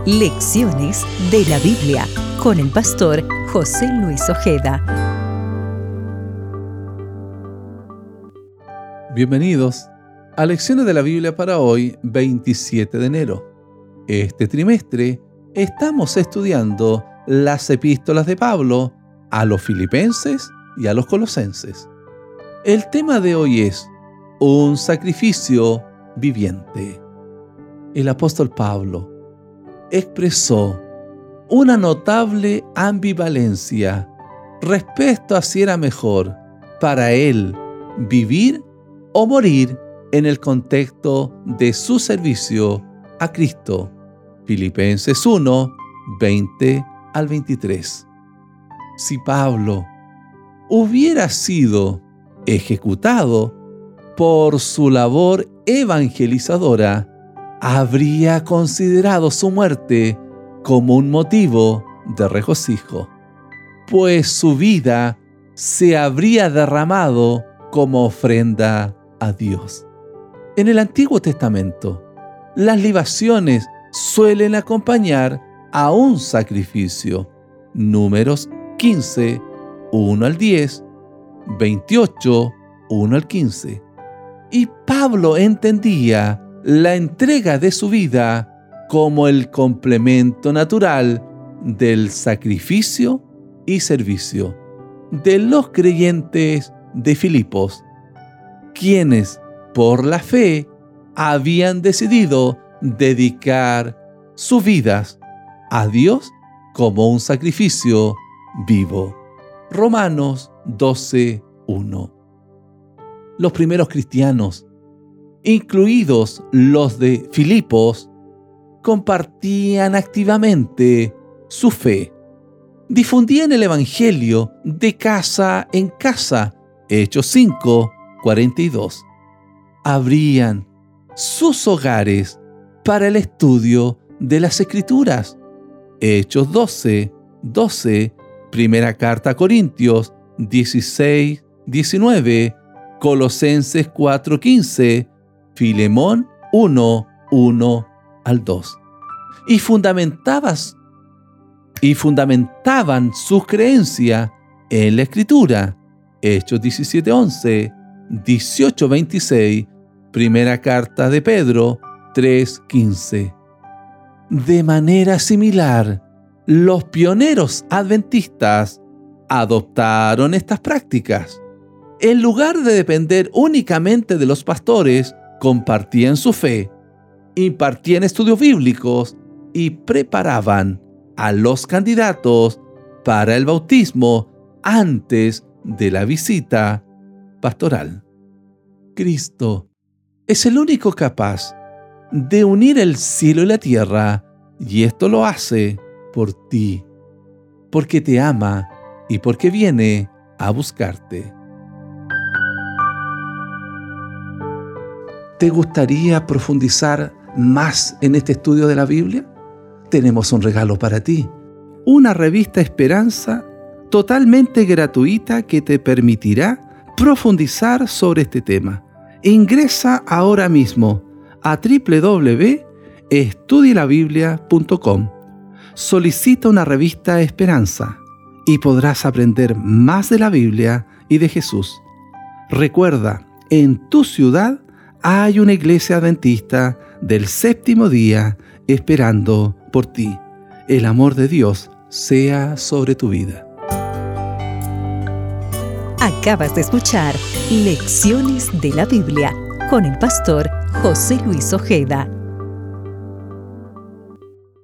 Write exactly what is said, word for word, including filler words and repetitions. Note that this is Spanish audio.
Lecciones de la Biblia con el pastor José Luis Ojeda. Bienvenidos a Lecciones de la Biblia para hoy, veintisiete de enero. Este trimestre estamos estudiando las epístolas de Pablo a los filipenses y a los colosenses. El tema de hoy es un sacrificio viviente. El apóstol Pablo expresó una notable ambivalencia respecto a si era mejor para él vivir o morir en el contexto de su servicio a Cristo. Filipenses uno, veinte al veintitrés. Si Pablo hubiera sido ejecutado por su labor evangelizadora, habría considerado su muerte como un motivo de regocijo, pues su vida se habría derramado como ofrenda a Dios. En el Antiguo Testamento, las libaciones suelen acompañar a un sacrificio. Números quince, uno al diez, veintiocho, uno al quince. Y Pablo entendía la entrega de su vida como el complemento natural del sacrificio y servicio de los creyentes de Filipos, quienes por la fe habían decidido dedicar sus vidas a Dios como un sacrificio vivo. Romanos doce, uno. Los primeros cristianos, incluidos los de Filipos, compartían activamente su fe. Difundían el evangelio de casa en casa. Hechos cinco, cuarenta y dos. Abrían sus hogares para el estudio de las Escrituras. Hechos doce, doce, Primera Carta a Corintios dieciséis, diecinueve, Colosenses cuatro, quince, Filemón uno, uno al dos. Y fundamentabas, y fundamentaban su creencia en la Escritura. Hechos diecisiete, once, dieciocho, veintiséis, Primera Carta de Pedro tres, quince. De manera similar, los pioneros adventistas adoptaron estas prácticas. En lugar de depender únicamente de los pastores, compartían su fe, impartían estudios bíblicos y preparaban a los candidatos para el bautismo antes de la visita pastoral. Cristo es el único capaz de unir el cielo y la tierra, y esto lo hace por ti, porque te ama y porque viene a buscarte. ¿Te gustaría profundizar más en este estudio de la Biblia? Tenemos un regalo para ti, una revista Esperanza totalmente gratuita que te permitirá profundizar sobre este tema. Ingresa ahora mismo a doble u doble u doble u punto estudie la biblia punto com. Solicita una revista Esperanza y podrás aprender más de la Biblia y de Jesús. Recuerda, en tu ciudad hay una iglesia adventista del séptimo día esperando por ti. El amor de Dios sea sobre tu vida. Acabas de escuchar Lecciones de la Biblia con el pastor José Luis Ojeda.